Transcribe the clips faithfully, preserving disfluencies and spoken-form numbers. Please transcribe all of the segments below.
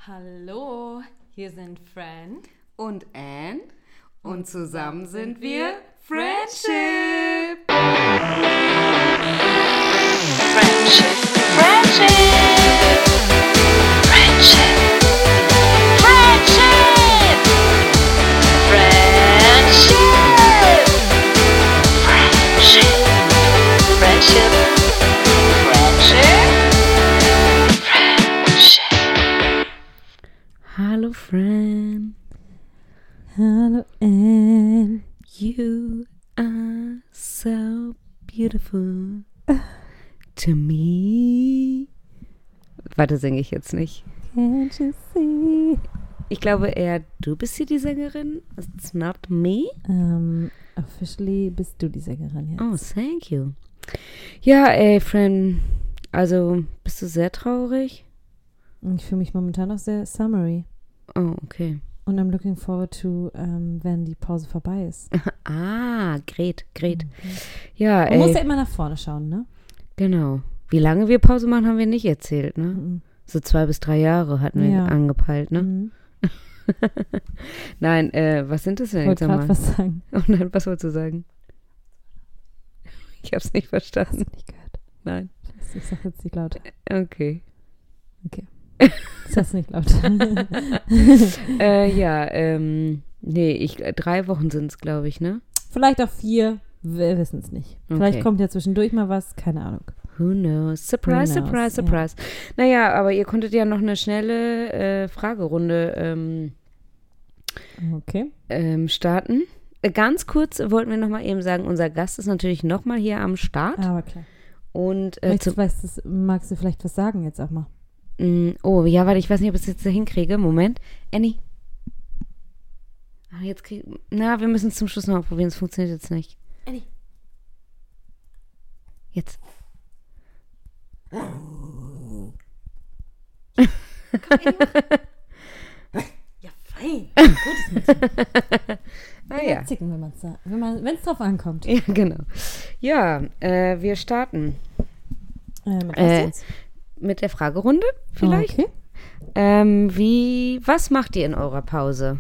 Hallo, hier sind Fran und Anne und zusammen sind wir Friendship. Friendship, Friendship, Friendship, Friendship, Friendship, Friendship, Friendship, Friendship, Friendship. Hallo Fran. Hallo Anne. You are so beautiful to me. Warte, singe ich jetzt nicht. Can't you see? Ich glaube eher, du bist hier die Sängerin. It's not me. Um, officially bist du die Sängerin jetzt. Oh, thank you. Ja, ey, Fran, also bist du sehr traurig? Ich fühle mich momentan auch sehr summery. Oh, okay. Und I'm looking forward to, ähm, wenn die Pause vorbei ist. Ah, Gret, Gret. Mhm. Ja, Man ey. muss ja immer nach vorne schauen, ne? Genau. Wie lange wir Pause machen, haben wir nicht erzählt, ne? Mhm. So zwei bis drei Jahre hatten wir Ja. angepeilt, ne? Mhm. Nein, äh, was sind das denn Ich jetzt wollte gerade nochmal? was sagen. Oh nein, was wolltest du sagen? Ich hab's nicht Hast verstanden. du nicht gehört? Nein. Ich sag jetzt nicht laut. Okay. Das hast du nicht laut. Äh, ja, ähm, nee, ich, drei Wochen sind's, glaube ich, ne? Vielleicht auch vier. Wir wissen es nicht. Vielleicht Okay. kommt ja zwischendurch mal was. Keine Ahnung. Who knows? Surprise, Who knows, surprise, surprise. Naja, aber ihr konntet ja noch eine schnelle äh, Fragerunde ähm, Okay. ähm, starten. Äh, Ganz kurz wollten wir noch mal eben sagen, unser Gast ist natürlich noch mal hier am Start. Aber klar. Und äh, Vielleicht zu, weißt du's, magst du vielleicht was sagen jetzt auch mal? mh, oh, ja, warte, ich weiß nicht, ob ich es jetzt da hinkriege. Moment. Annie. Ah, jetzt krieg, na, wir müssen es zum Schluss noch mal probieren, es funktioniert jetzt nicht. Annie. Jetzt. Ja, fein. Gutes Mädchen. Ah Ja, ja. zicken, wenn man es wenn man, wenn's drauf ankommt. Ja, genau. Ja, äh, wir starten Äh, mit was Äh, jetzt? mit der Fragerunde vielleicht. Okay. Ähm, wie, was macht ihr in eurer Pause?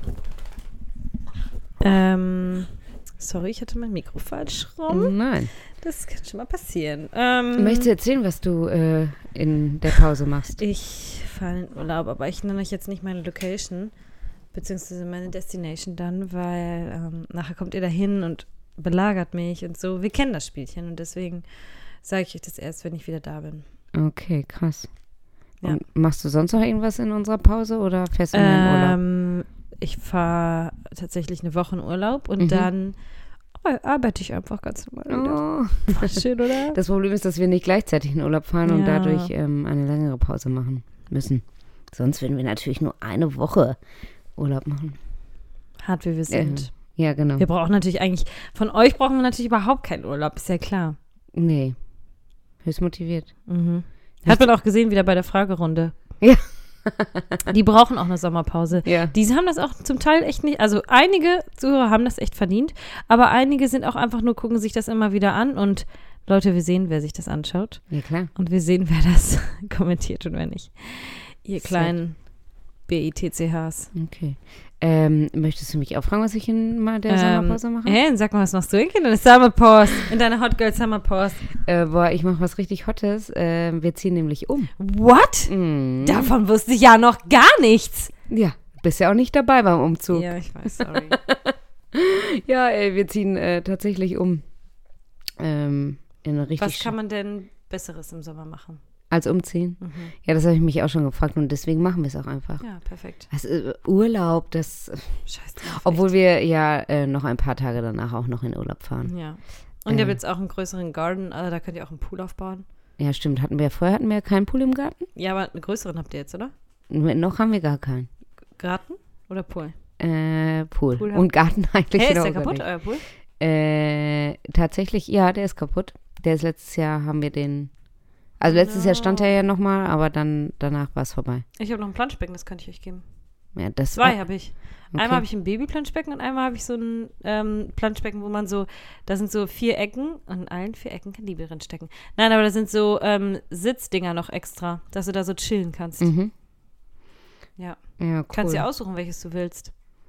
Ähm, sorry, ich hatte mein Mikro falsch rum. Nein. Das kann schon mal passieren. Ähm, Möchtest du erzählen, was du äh, in der Pause machst? Ich fahre in Urlaub, aber ich nenne euch jetzt nicht meine Location, beziehungsweise meine Destination dann, weil ähm, nachher kommt ihr dahin und belagert mich und so. Wir kennen das Spielchen und deswegen sage ich euch das erst, wenn ich wieder da bin. Okay, krass. Ja. Und machst du sonst noch irgendwas in unserer Pause oder fährst du nur in Urlaub? Ähm, ich fahre tatsächlich eine Woche in Urlaub und Mhm. dann ar- arbeite ich einfach ganz normal wieder. Oh. Voll schön, oder? Das Problem ist, dass wir nicht gleichzeitig in Urlaub fahren und Ja. dadurch ähm, eine längere Pause machen müssen. Sonst würden wir natürlich nur eine Woche Urlaub machen. Hart wie wir sind. Ja, genau. Wir brauchen natürlich eigentlich, von euch brauchen wir natürlich überhaupt keinen Urlaub, ist ja klar. Nee. Höchst motiviert. Mhm. Hat man auch gesehen wieder bei der Fragerunde. Ja. Die brauchen auch eine Sommerpause. Ja. Die haben das auch zum Teil echt nicht, also einige Zuhörer haben das echt verdient, aber einige sind auch einfach nur, gucken sich das immer wieder an und Leute, wir sehen, wer sich das anschaut Ja, klar. und wir sehen, wer das kommentiert und wer nicht. Ihr Sehr. kleinen B I T C Hs. Okay. Ähm, möchtest du mich auch fragen, was ich in mal der Sommerpause mache? Hey, sag mal, was machst du in deiner Summerpause? In deiner Hot Girl Summerpause? Äh, boah, ich mache was richtig Hottes. Äh, wir ziehen nämlich um. What? Mhm. Davon wusste ich ja noch gar nichts. Ja, bist ja auch nicht dabei beim Umzug. Ja, ich weiß, sorry. Ja, ey, wir ziehen äh, tatsächlich um. Ähm, in eine richtig Was kann man denn Besseres im Sommer machen? als umziehen. Mhm. Ja, das habe ich mich auch schon gefragt und deswegen machen wir es auch einfach. Ja, perfekt. Das, äh, Urlaub, das, Scheiß drauf. obwohl wir ja äh, noch ein paar Tage danach auch noch in Urlaub fahren. Ja. Und ihr Äh. habt jetzt auch einen größeren Garten, also da könnt ihr auch einen Pool aufbauen. Ja, stimmt. Hatten wir vorher hatten wir keinen Pool im Garten? Ja, aber einen größeren habt ihr jetzt, oder? Noch haben wir gar keinen. Garten oder Pool? Äh, Pool. Pool haben- Und Garten eigentlich Hey, ist genau der gar kaputt, nicht. euer Pool? Äh, tatsächlich, ja, der ist kaputt. Der ist letztes Jahr, haben wir den, also letztes No. Jahr stand er ja nochmal, aber dann danach war es vorbei. Ich habe noch ein Planschbecken, das könnte ich euch geben. Ja, das Zwei war, habe ich. okay. Einmal habe ich ein Babyplanschbecken und einmal habe ich so ein ähm, Planschbecken, wo man so, da sind so vier Ecken und in allen vier Ecken kann Liebe drin stecken. Nein, aber da sind so ähm, Sitzdinger noch extra, dass du da so chillen kannst. Mhm. Ja. Ja, cool. Kannst dir aussuchen, welches du willst.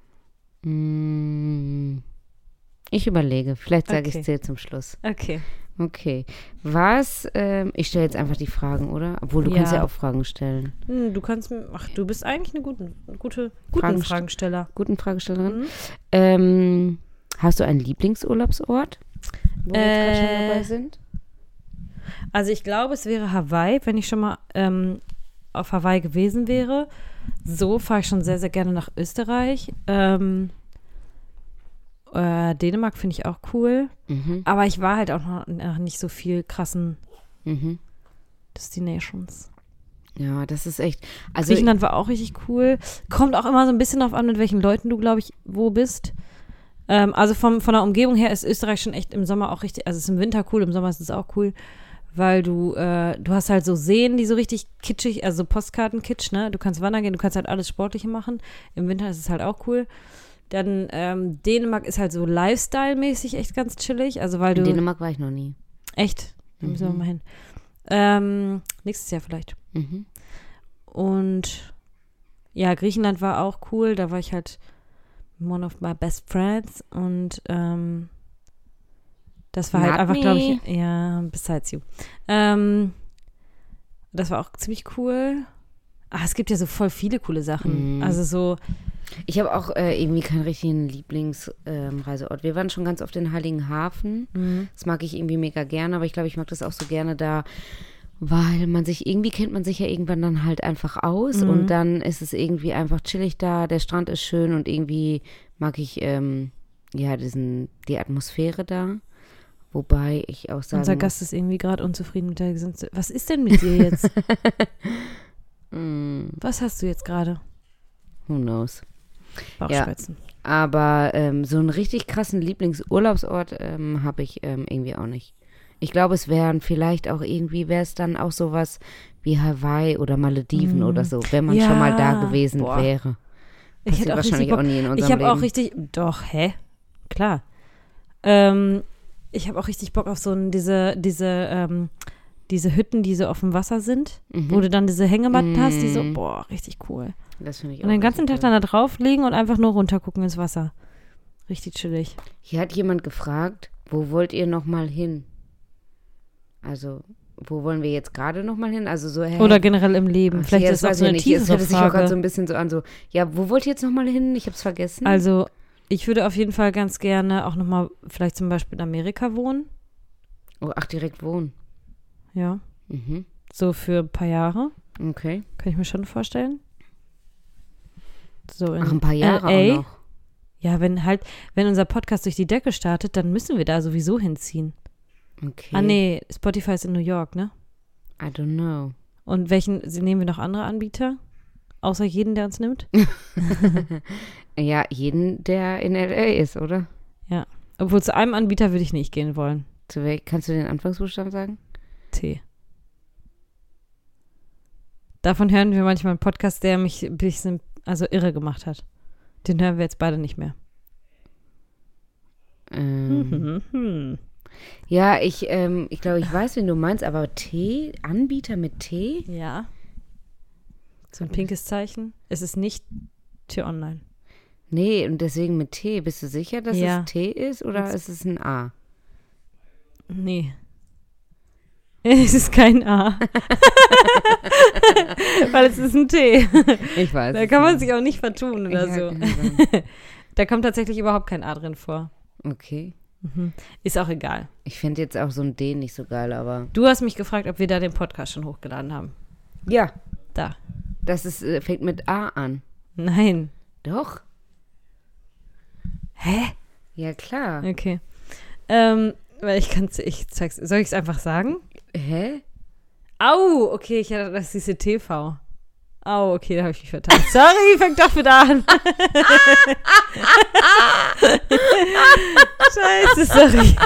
Mm, Ich überlege. Vielleicht sage Okay. ich es dir zum Schluss. Okay. Okay. Was, ähm, ich stelle jetzt einfach die Fragen, oder? Obwohl, du Ja. kannst ja auch Fragen stellen. Hm, du kannst, m- ach, du bist eigentlich eine gute, gute, guten Fragen- Fragensteller. Guten Fragestellerin. Mhm. Ähm, hast du einen Lieblingsurlaubsort, wo wir jetzt gerade schon Äh, dabei sind? Also ich glaube, es wäre Hawaii, wenn ich schon mal ähm, auf Hawaii gewesen wäre. So fahre ich schon sehr, sehr gerne nach Österreich. Ähm, äh, Dänemark finde ich auch cool. Mhm. Aber ich war halt auch noch noch nicht so viel krassen Mhm. Destinations. Ja, das ist echt. Also, Griechenland war auch richtig cool. Kommt auch immer so ein bisschen darauf an, mit welchen Leuten du, glaube ich, wo bist. Ähm, also vom, von der Umgebung her ist Österreich schon echt im Sommer auch richtig, also es ist im Winter cool, im Sommer ist es auch cool, weil du, äh, du hast halt so Seen, die so richtig kitschig, also Postkarten-Kitsch, ne? Du kannst wandern gehen, du kannst halt alles Sportliche machen. Im Winter ist es halt auch cool. Dann ähm, Dänemark ist halt so Lifestyle-mäßig echt ganz chillig, also weil in du, Dänemark war ich noch nie. echt, da müssen wir Mhm. mal hin. Ähm, nächstes Jahr vielleicht. Mhm. Und ja, Griechenland war auch cool. Da war ich halt one of my best friends. Und ähm, das war halt Not einfach, me. glaube ich, ja, besides you. Ähm, das war auch ziemlich cool. Ah, es gibt ja so voll viele coole Sachen. Mhm. Also so, Ich habe auch äh, irgendwie keinen richtigen Lieblingsreiseort. Ähm, Reiseort. Wir waren schon ganz oft in Heiligenhafen. mh, Das mag ich irgendwie mega gerne, aber ich glaube, ich mag das auch so gerne da, weil man sich, irgendwie kennt man sich ja irgendwann dann halt einfach aus Mhm. und dann ist es irgendwie einfach chillig da, der Strand ist schön und irgendwie mag ich, ähm, ja, diesen, die Atmosphäre da. Wobei ich auch sagen unser muss, Gast ist irgendwie gerade unzufrieden mit der Gesamtheit. Was ist denn mit dir jetzt? mm, Was hast du jetzt gerade? who knows. Bauchschmerzen. Aber ähm, so einen richtig krassen Lieblingsurlaubsort ähm, habe ich ähm, irgendwie auch nicht. Ich glaube, es wären vielleicht auch irgendwie, wäre es dann auch sowas wie Hawaii oder Malediven Mm. oder so, wenn man Ja, schon mal da gewesen boah. wäre. Ich Passiert hätte auch wahrscheinlich richtig Bock. auch nie in unserem Ich habe Leben. auch richtig, doch, hä? Klar. Ähm, ich habe auch richtig Bock auf so ein, diese, diese, ähm, diese Hütten, die so auf dem Wasser sind, Mhm. wo du dann diese Hängematten hast, die so, Mhm. boah, richtig cool. Das finde ich Und auch den ganzen richtig Tag dann da drauf liegen und einfach nur runtergucken ins Wasser. Richtig chillig. Hier hat jemand gefragt, wo wollt ihr noch mal hin? Also, wo wollen wir jetzt gerade noch mal hin? Also so, hey, Oder generell im Leben. okay, Vielleicht das ist es auch weiß so ich eine nicht. Es hört sich auch gerade so Teaser-Frage. ein bisschen so an, so, ja, wo wollt ihr jetzt noch mal hin? Ich habe es vergessen. Also, ich würde auf jeden Fall ganz gerne auch nochmal vielleicht zum Beispiel in Amerika wohnen. oh, ach, direkt wohnen. Ja. Mhm. So für ein paar Jahre. Okay. Kann ich mir schon vorstellen. So in Ach, ein paar Jahre L A. auch noch. Ja, wenn halt, wenn unser Podcast durch die Decke startet, dann müssen wir da sowieso hinziehen. Okay. Ah, nee, Spotify ist in New York, ne? I don't know. Und welchen, nehmen wir noch andere Anbieter? Außer jeden, der uns nimmt? Ja, jeden, der in L A ist, oder? Obwohl zu einem Anbieter würde ich nicht gehen wollen. Zu wel- Kannst du den Anfangsbuchstaben sagen? T. Davon hören wir manchmal einen Podcast, der mich ein bisschen, also irre gemacht hat. Den hören wir jetzt beide nicht mehr. Ähm, Mhm, mhm. Ja, ich, ähm, ich glaube, ich weiß, wen du meinst, aber T, Anbieter mit T? Ja. So ein pinkes Zeichen. Es ist nicht T-Online. Nee, und deswegen mit T. Bist du sicher, dass Ja. es T ist oder Jetzt- ist es ein A? Nee. Es ist kein A. Weil es ist ein T. Ich weiß. Da es kann man nicht. sich auch nicht vertun oder Ja, so. kann sein. Da kommt tatsächlich überhaupt kein A drin vor. Okay. Mhm. Ist auch egal. Ich finde jetzt auch so ein D nicht so geil, aber. Du hast mich gefragt, ob wir da den Podcast schon hochgeladen haben. Ja, Da. das ist, äh, fängt mit A an. Nein. Doch. Hä? Ja, klar. Okay. Ähm, weil ich kann es, ich zeig's. Soll ich es einfach sagen? Hä? Au, okay, ich hatte das diese T V. Au, okay, da habe ich mich vertan. Sorry, fängt doch wieder an. Scheiße, sorry.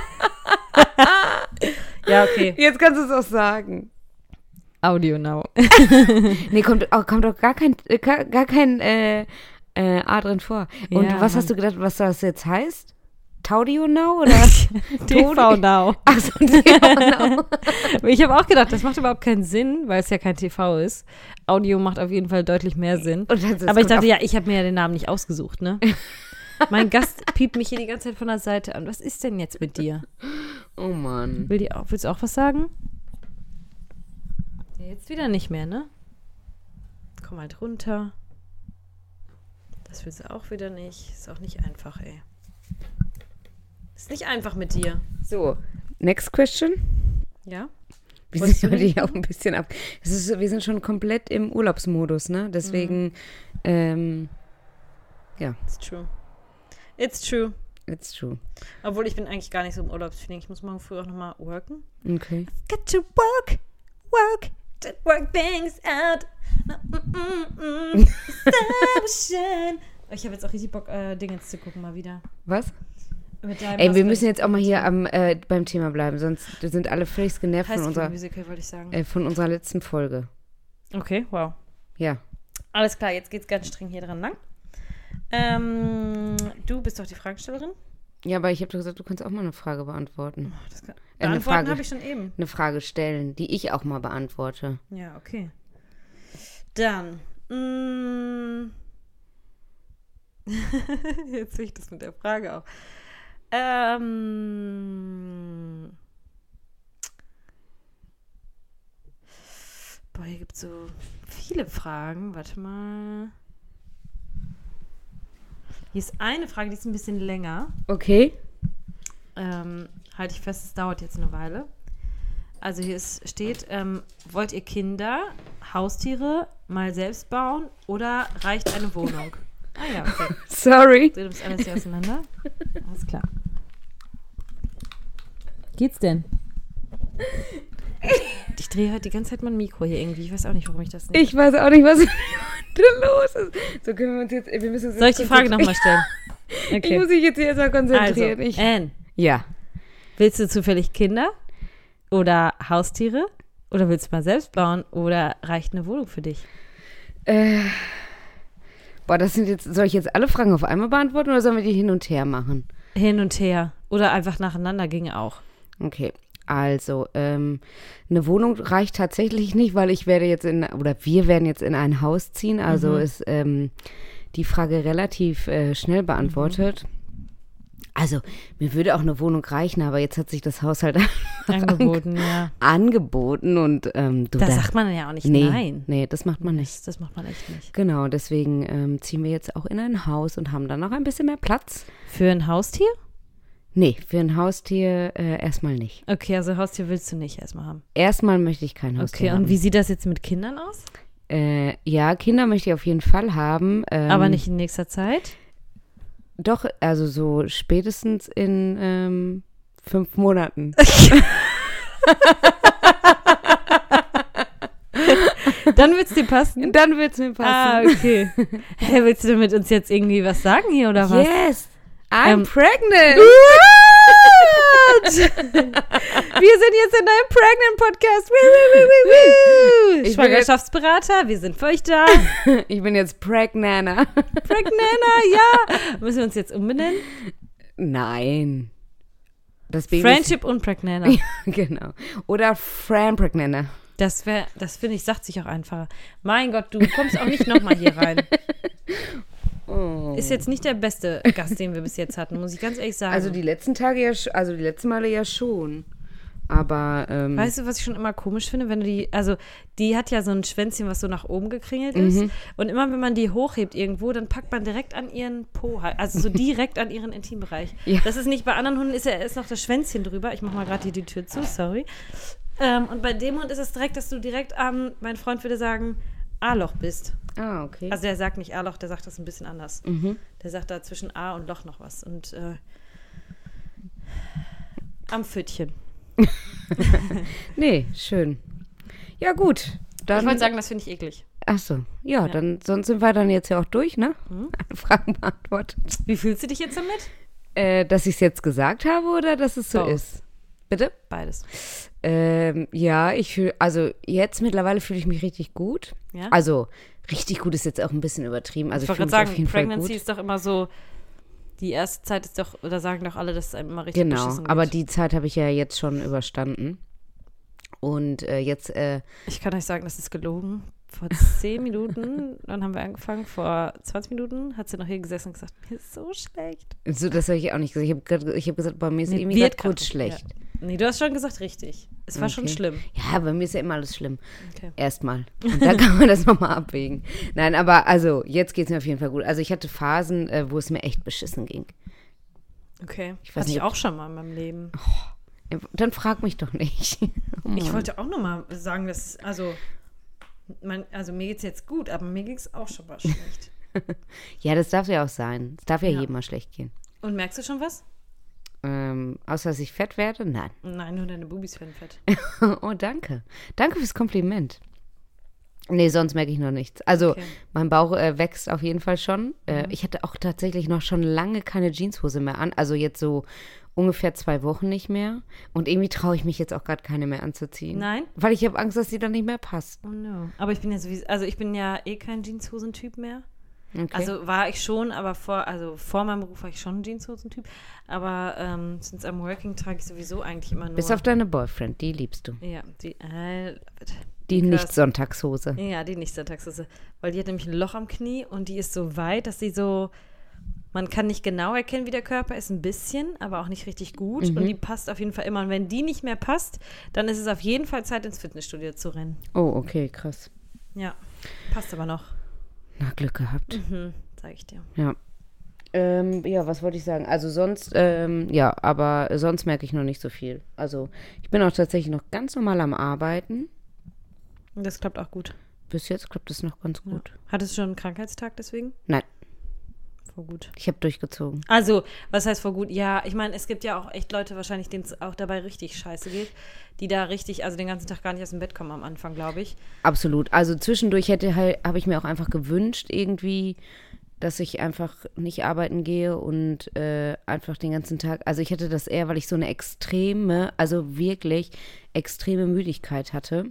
Ja, okay. Jetzt kannst du es auch sagen. Audio now. Nee, kommt, oh, kommt doch gar kein, äh, gar gar kein äh, äh, A drin vor. Und Ja, was Mann. hast du gedacht, was das jetzt heißt? Taudio Now oder T V Now. Achso, T V Now. Ich habe auch gedacht, das macht überhaupt keinen Sinn, weil es ja kein T V ist. Audio macht auf jeden Fall deutlich mehr Sinn. Und das- das Aber ich kommt dachte, auf- ja, ich habe mir ja den Namen nicht ausgesucht, ne? Mein Gast piept mich hier die ganze Zeit von der Seite an. Was ist denn jetzt mit dir? Oh Mann. Will die auch, willst du auch was sagen? Ja, jetzt wieder nicht mehr, ne? Komm halt runter. Das willst du auch wieder nicht. Ist auch nicht einfach, ey. Ist nicht einfach mit dir. So, next question. Ja? Wir Wolltest sind du heute nicht hier auch ein bisschen ab. Es ist, wir sind schon komplett im Urlaubsmodus, ne? Deswegen, ähm, ja, It's true. It's true. it's true. Obwohl, ich bin eigentlich gar nicht so im Urlaubsfeeling. Ich muss morgen früh auch nochmal worken. Okay. Got to work, work, to work things out. Mm, mm, mm. Establishing. Ich habe jetzt auch richtig Bock, äh, Dinge zu gucken mal wieder. Was? Mit deinem Ey, wir Husband. müssen jetzt auch mal hier am, äh, beim Thema bleiben, sonst sind alle völlig genervt High von School unserer, Musical, wollte ich sagen. äh, von unserer letzten Folge. Okay, wow. Ja. Alles klar, jetzt geht's ganz streng hier dran lang. Ähm, du bist doch die Fragestellerin. Ja, aber ich habe doch gesagt, du kannst auch mal eine Frage beantworten. Oh, das kann, Äh, eine beantworten Frage. habe ich schon eben. Eine Frage stellen, die ich auch mal beantworte. Ja, okay. Dann. Mm, jetzt sehe ich das mit der Frage auch. Ähm, boah, hier gibt es so viele Fragen. Warte mal. Hier ist eine Frage, die ist ein bisschen länger. Okay. Ähm, halte ich fest, es dauert jetzt eine Weile. Also hier ist, steht, ähm, wollt ihr Kinder, Haustiere mal selbst bauen oder reicht eine Wohnung? Ah ja, okay. Sorry. Du nimmst alles hier auseinander. Alles klar. Geht's denn? Ich drehe heute die ganze Zeit mein Mikro hier irgendwie. Ich weiß auch nicht, warum ich das nicht... Ich weiß auch nicht, was heute los ist. So können wir uns jetzt, wir müssen uns Soll ich jetzt die Frage konzentrieren. nochmal stellen? Ich muss mich jetzt hier erstmal Also, konzentrieren. ich, Anne, ja. willst du zufällig Kinder oder Haustiere? Oder willst du mal selbst bauen? Oder reicht eine Wohnung für dich? Äh, boah, das sind jetzt, soll ich jetzt alle Fragen auf einmal beantworten oder sollen wir die hin und her machen? Hin und her. Oder einfach nacheinander ginge auch. Okay, also, ähm, eine Wohnung reicht tatsächlich nicht, weil ich werde jetzt in, oder wir werden jetzt in ein Haus ziehen, also Mhm. ist ähm, die Frage relativ äh, schnell beantwortet. Also, mir würde auch eine Wohnung reichen, aber jetzt hat sich das Haus halt Angeboten, ja. angeboten und ähm, du Da da- sagt man ja auch nicht nee, nein. Nee, das macht man nicht. Das, das macht man echt nicht. Genau, deswegen ähm, ziehen wir jetzt auch in ein Haus und haben dann noch ein bisschen mehr Platz. Für ein Haustier? Nee, für ein Haustier äh, erstmal nicht. Okay, also Haustier willst du nicht erstmal haben. Erstmal möchte ich kein Haustier Okay, haben. und wie sieht das jetzt mit Kindern aus? Äh, ja, Kinder möchte ich auf jeden Fall haben. Ähm, Aber nicht in nächster Zeit? Doch, also so spätestens in ähm, fünf Monaten. Dann wird's dir passen? Dann wird es mir Ah, passen. okay. Hä, willst du mit uns jetzt irgendwie was sagen hier oder was? Yes, I'm Ähm, pregnant. What? Wir sind jetzt in einem Pregnant-Podcast. Woo, woo, woo, woo, woo. Ich bin Schwangerschaftsberater, wir sind für euch da. Ich bin jetzt Pregnana. Pregnana, ja. Müssen wir uns jetzt umbenennen? Nein. Das Baby Friendship und Pregnana. Ist, genau. Oder Fran Pregnana. Das wäre, das finde ich, sagt sich auch einfacher. Mein Gott, du kommst auch nicht nochmal hier rein. Oh. Ist jetzt nicht der beste Gast, den wir bis jetzt hatten, muss ich ganz ehrlich sagen. Also die letzten Tage ja, sch- also die letzten Male ja schon. Aber, ähm, Weißt du, was ich schon immer komisch finde, wenn du die, also die hat ja so ein Schwänzchen, was so nach oben gekringelt ist. Mhm. Und immer wenn man die hochhebt irgendwo, dann packt man direkt an ihren Po, halt, also so direkt an ihren Intimbereich. Ja. Das ist nicht, bei anderen Hunden ist ja ist noch das Schwänzchen drüber. Ich mach mal gerade hier die Tür zu, sorry. Ähm, und bei dem Hund ist es direkt, dass du direkt am, mein Freund würde sagen, A-Loch bist. ah, okay. Also der sagt nicht A-Loch, der sagt das ein bisschen anders. mhm. Der sagt da zwischen A und Loch noch was. Und äh, am Pfötchen. Nee, schön. Ja, gut. Dann, Ich wollte sagen, das finde ich eklig. ach so, ja, Ja. dann, sonst sind wir dann jetzt ja auch durch, ne? Mhm. Alle Fragen beantwortet. Wie fühlst du dich jetzt damit? Äh, dass ich es jetzt gesagt habe oder dass es so Both. ist? Bitte? Beides. Ähm, ja, ich fühle, also jetzt mittlerweile fühle ich mich richtig gut. Ja? Also richtig gut ist jetzt auch ein bisschen übertrieben. Also ich ich wollte fühle gerade mich auf sagen, jeden Fall Pregnancy gut. ist doch immer so Die erste Zeit ist doch, oder sagen doch alle, dass es einem immer richtig Genau, beschissen geht. aber die Zeit habe ich ja jetzt schon überstanden. Und äh, jetzt, äh, Ich kann euch sagen, das ist gelogen. Vor zehn Minuten, dann haben wir angefangen, vor zwanzig Minuten hat sie noch hier gesessen und gesagt, mir ist so schlecht. so, das habe ich auch nicht gesagt. Ich habe grad- ich hab gesagt, bei mir ist Mir irgendwie wird gerade kurz grad- schlecht. Ja. Nee, du hast schon gesagt richtig. Es war schon Okay. schlimm. Ja, bei mir ist ja immer alles schlimm. Okay. Erstmal. Und dann kann man das nochmal abwägen. Nein, aber also, jetzt geht es mir auf jeden Fall gut. Also ich hatte Phasen, äh, wo es mir echt beschissen ging. Okay. Ich weiß Hatte nicht, ich ob- auch schon mal in meinem Leben. Dann frag mich doch nicht. Oh Ich Mann. wollte auch noch mal sagen, dass, also, mein, also mir geht's jetzt gut, aber mir ging's auch schon mal schlecht. Ja, das darf ja auch sein. Es darf ja, Ja. jedem mal schlecht gehen. Und merkst du schon was? Ähm, außer, dass ich fett werde? Nein. Nein, nur deine Bubis werden fett. Oh, danke. Danke fürs Kompliment. Nee, sonst merke ich noch nichts. Also, Okay. mein Bauch äh, wächst auf jeden Fall schon. Äh, ich hatte auch tatsächlich noch schon lange keine Jeanshose mehr an. Also jetzt so ungefähr zwei Wochen nicht mehr. Und irgendwie traue ich mich jetzt auch gerade keine mehr anzuziehen. Nein? Weil ich habe Angst, dass sie dann nicht mehr passt. Oh no. Aber ich bin ja sowieso, also ich bin ja eh kein Jeanshosentyp mehr. Okay. Also war ich schon, aber vor, also vor meinem Beruf war ich schon ein Jeanshosentyp. Aber ähm, since I'm working trage ich sowieso eigentlich immer nur. Bis auf deine Boyfriend, die liebst du. Ja, die, äh, Die Because- Nicht-Sonntagshose. Ja, die nicht Sonntagshose. Weil die hat nämlich ein Loch am Knie und die ist so weit, dass sie so, man kann nicht genau erkennen, wie der Körper ist, ein bisschen, aber auch nicht richtig gut. Mhm. Und die passt auf jeden Fall immer. Und wenn die nicht mehr passt, dann ist es auf jeden Fall Zeit, ins Fitnessstudio zu rennen. Oh, okay, krass. Ja, passt aber noch. Na, Glück gehabt. Mhm, sag ich dir. Ja. Ähm, ja, was wollte ich sagen? Also sonst, ähm, ja, aber sonst merke ich noch nicht so viel. Also ich bin auch tatsächlich noch ganz normal am Arbeiten. Und das klappt auch gut. Bis jetzt klappt es noch ganz gut. Hattest du schon einen Krankheitstag deswegen? Nein, Voll gut. ich habe durchgezogen. Also, was heißt voll gut? Ja, ich meine, es gibt ja auch echt Leute wahrscheinlich, denen es auch dabei richtig scheiße geht, die da richtig, also den ganzen Tag gar nicht aus dem Bett kommen am Anfang, glaube ich. Absolut. Also zwischendurch hätte halt, habe ich mir auch einfach gewünscht, irgendwie, dass ich einfach nicht arbeiten gehe und äh, einfach den ganzen Tag, also ich hatte das eher, weil ich so eine extreme, also wirklich extreme Müdigkeit hatte,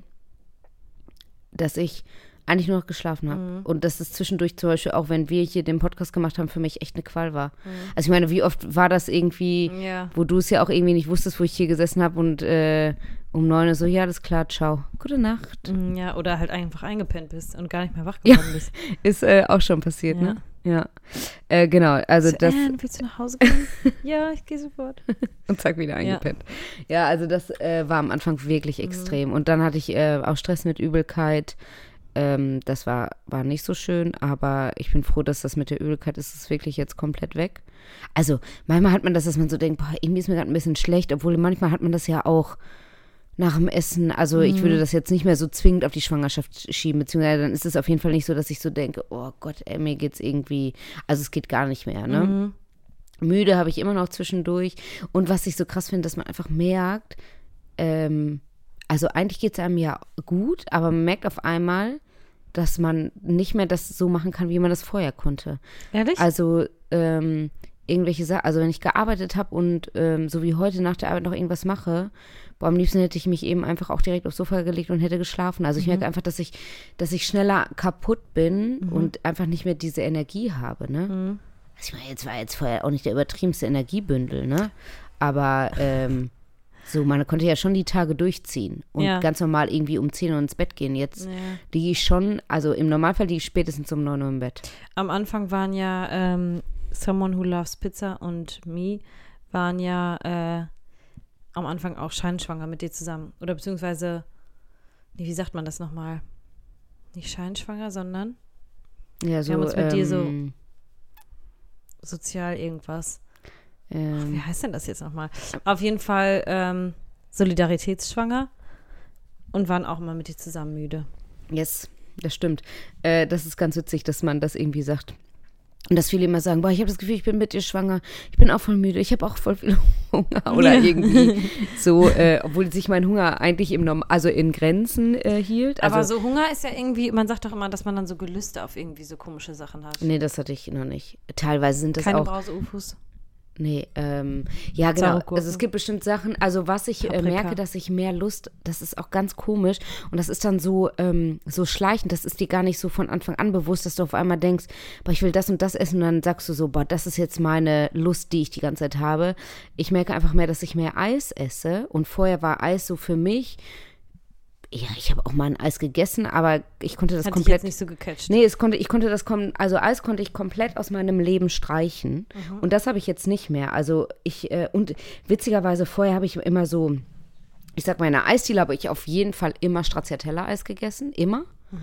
dass ich eigentlich nur noch geschlafen habe. Mhm. Und dass es zwischendurch zum Beispiel, auch wenn wir hier den Podcast gemacht haben, für mich echt eine Qual war. Also ich meine, wie oft war das irgendwie, Mhm. Ja. wo du es ja auch irgendwie nicht wusstest, wo ich hier gesessen habe und äh, um neun Uhr so, ja, alles klar, ciao, gute Nacht. Mm, Ja, oder halt einfach eingepennt bist und gar nicht mehr wach Ja. geworden bist. Ist äh, auch schon passiert, Ja. ne? Ja. Äh, genau, also So, das, Anne, willst du nach Hause gehen? Ja, ich gehe sofort. und zack, wieder eingepennt. Ja, also das äh, war am Anfang wirklich extrem. Und dann hatte ich äh, auch Stress mit Übelkeit. Ähm, das war, war nicht so schön, aber ich bin froh, dass das mit der Übelkeit ist, ist wirklich jetzt komplett weg. Also manchmal hat man das, dass man so denkt, boah, irgendwie ist mir gerade ein bisschen schlecht, obwohl manchmal hat man das ja auch nach dem Essen. Also ich würde das jetzt nicht mehr so zwingend auf die Schwangerschaft schieben, beziehungsweise dann ist es auf jeden Fall nicht so, dass ich so denke, oh Gott, ey, mir geht's irgendwie, also es geht gar nicht mehr, ne? Mhm. Müde habe ich immer noch zwischendurch. Und was ich so krass finde, dass man einfach merkt, ähm, also eigentlich geht es einem ja gut, aber man merkt auf einmal, dass man nicht mehr das so machen kann, wie man das vorher konnte. Ehrlich? Also ähm, irgendwelche Sachen, also wenn ich gearbeitet habe und ähm, so wie heute nach der Arbeit noch irgendwas mache, boah, am liebsten hätte ich mich eben einfach auch direkt aufs Sofa gelegt und hätte geschlafen. Also ich merke einfach, dass ich, dass ich schneller kaputt bin und einfach nicht mehr diese Energie habe, ne? Mhm. Also ich meine, jetzt war jetzt vorher auch nicht der übertriebenste Energiebündel, ne? Aber ähm, so, man konnte ja schon die Tage durchziehen und Ja. ganz normal irgendwie um zehn Uhr ins Bett gehen. Jetzt Ja. liege ich schon, also im Normalfall liege ich spätestens um neun Uhr im Bett. Am Anfang waren ja ähm, Someone Who Loves Pizza und Me waren ja äh, am Anfang auch scheinschwanger mit dir zusammen. Oder beziehungsweise, nee, wie sagt man das nochmal? Nicht scheinschwanger, sondern Ja, so, haben uns mit dir so- ähm, sozial irgendwas. ähm, Wie heißt denn das jetzt nochmal? Auf jeden Fall ähm, solidaritätsschwanger und waren auch immer mit dir zusammen müde. yes, das stimmt. Äh, das ist ganz witzig, dass man das irgendwie sagt. Und dass viele immer sagen, boah, ich habe das Gefühl, ich bin mit dir schwanger, ich bin auch voll müde, ich habe auch voll viel Hunger oder Ja. irgendwie so, äh, obwohl sich mein Hunger eigentlich im Norm also in Grenzen äh, hielt. Also, Aber so Hunger ist ja irgendwie, man sagt doch immer, dass man dann so Gelüste auf irgendwie so komische Sachen hat. nee, das hatte ich noch nicht. Teilweise sind das Keine auch, Brause-Ufos. Nee, ähm, ja genau, Saure Gurken. also es gibt bestimmt Sachen, also was ich äh, Paprika. merke, dass ich mehr Lust, das ist auch ganz komisch und das ist dann so, ähm, so schleichend, das ist dir gar nicht so von Anfang an bewusst, dass du auf einmal denkst, boah, ich will das und das essen und dann sagst du so, boah, das ist jetzt meine Lust, die ich die ganze Zeit habe. Ich merke einfach mehr, dass ich mehr Eis esse und vorher war Eis so für mich, ja, ich habe auch mal ein Eis gegessen, aber ich konnte das Hat dich komplett jetzt nicht so gecatcht. Nee, es konnte, ich konnte das kommen, also Eis konnte ich komplett aus meinem Leben streichen. Mhm. Und das habe ich jetzt nicht mehr. Also ich, äh, und witzigerweise vorher habe ich immer so, ich sag mal, in der Eisdiele habe ich auf jeden Fall immer Stracciatella-Eis gegessen. Immer.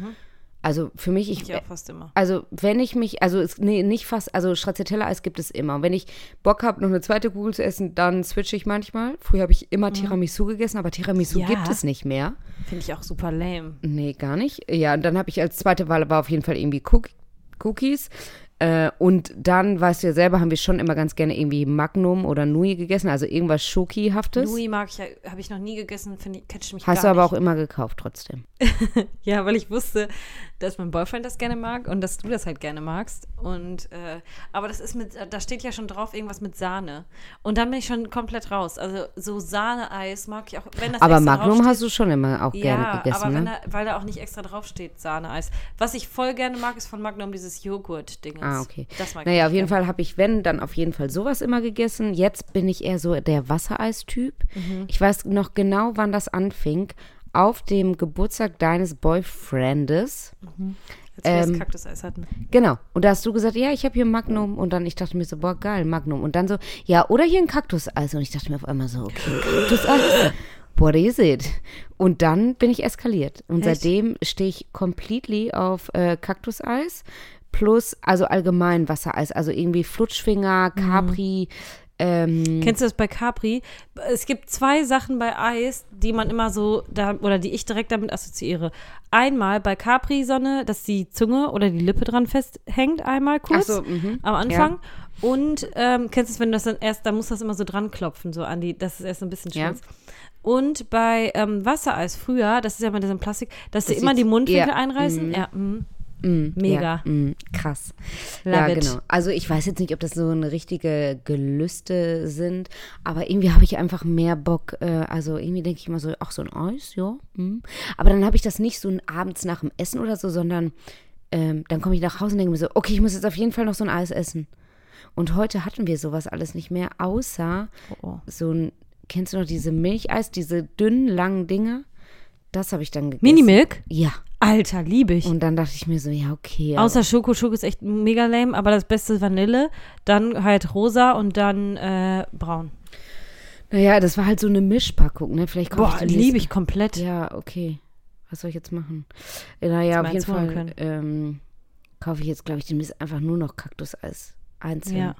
Also für mich, ich, Ich auch fast immer. also wenn ich mich, also es, nee, nicht fast, also Stracciatella-Eis gibt es immer. Und wenn ich Bock habe, noch eine zweite Kugel zu essen, dann switche ich manchmal. Früher habe ich immer Tiramisu gegessen, aber Tiramisu Ja. gibt es nicht mehr. Finde ich auch super lame. Nee, gar nicht. Ja, und dann habe ich als zweite Wahl war auf jeden Fall irgendwie Cook Cookies. Äh, und dann, weißt du ja selber, haben wir schon immer ganz gerne irgendwie Magnum oder Nui gegessen, also irgendwas Schokihaftes. Nui mag ich ja, habe ich noch nie gegessen, finde ich, catcht mich Hast du gar aber nicht. auch immer gekauft trotzdem. Ja, weil ich wusste, dass mein Boyfriend das gerne mag und dass du das halt gerne magst. Und äh, aber das ist mit, da steht ja schon drauf irgendwas mit Sahne. Und dann bin ich schon komplett raus. Also so Sahne-Eis mag ich auch, wenn das Aber extra Magnum draufsteht. hast du schon immer auch gerne Ja, gegessen, aber wenn ne? da, weil da auch nicht extra draufsteht, Sahne-Eis. Was ich voll gerne mag, ist von Magnum dieses Joghurt-Dingens. Ah, okay. Das mag Naja, ich auf jeden gerne. Fall habe ich, wenn, dann auf jeden Fall sowas immer gegessen. Jetzt bin ich eher so der Wassereistyp. Mhm. Ich weiß noch genau, wann das anfing. Auf dem Geburtstag deines Boyfriendes. Als wir ähm, das Kaktuseis hatten. Genau. Und da hast du gesagt, ja, ich habe hier Magnum. Und dann, ich dachte mir so, boah, geil, Magnum. Und dann so, ja, oder hier ein Kaktuseis. Und ich dachte mir auf einmal so, okay, ein Kaktuseis. What is it? Und dann bin ich eskaliert. Und Echt? seitdem stehe ich completely auf äh, Kaktuseis. Plus, also allgemein Wassereis. Also irgendwie Flutschfinger, Capri. Ähm, Kennst du das bei Capri? Es gibt zwei Sachen bei Eis, die man immer so, da, oder die ich direkt damit assoziiere. Einmal bei Capri-Sonne, dass die Zunge oder die Lippe dran festhängt, einmal kurz Ach so, mhm. am Anfang. Und ähm, kennst du es, wenn du das dann erst, da muss das immer so dran klopfen, so an die, dass es erst so ein bisschen Ja. schmilzt. Und bei ähm, Wassereis früher, das ist ja mal diesem Plastik, dass Das sie immer sieht- die Mundwinkel ja, einreißen. mhm. Ja, mm. Mm, Mega. Ja, mm, krass. Love ja, it. genau. Also ich weiß jetzt nicht, ob das so eine richtige Gelüste sind, aber irgendwie habe ich einfach mehr Bock. Äh, also irgendwie denke ich immer so, ach, so ein Eis, ja. Mm. Aber dann habe ich das nicht so abends nach dem Essen oder so, sondern ähm, dann komme ich nach Hause und denke mir so, okay, ich muss jetzt auf jeden Fall noch so ein Eis essen. Und heute hatten wir sowas alles nicht mehr, außer Oh, oh. so ein, kennst du noch diese Milcheis, diese dünnen, langen Dinger? Das habe ich dann gegessen. Minimilk? Ja. Alter, liebe ich. Und dann dachte ich mir so, ja, okay. Außer Schoko, Schoko ist echt mega lame, aber das Beste ist Vanille, dann halt rosa und dann äh, braun. Naja, das war halt so eine Mischpackung, ne? Vielleicht kaufe Boah, ich demnächst- liebe ich komplett. Ja, okay. Was soll ich jetzt machen? Äh, Naja, auf Hättest jeden du mal Fall eins ähm, kaufe ich jetzt, glaube ich, demnächst einfach nur noch Kaktuseis einzeln. Ja.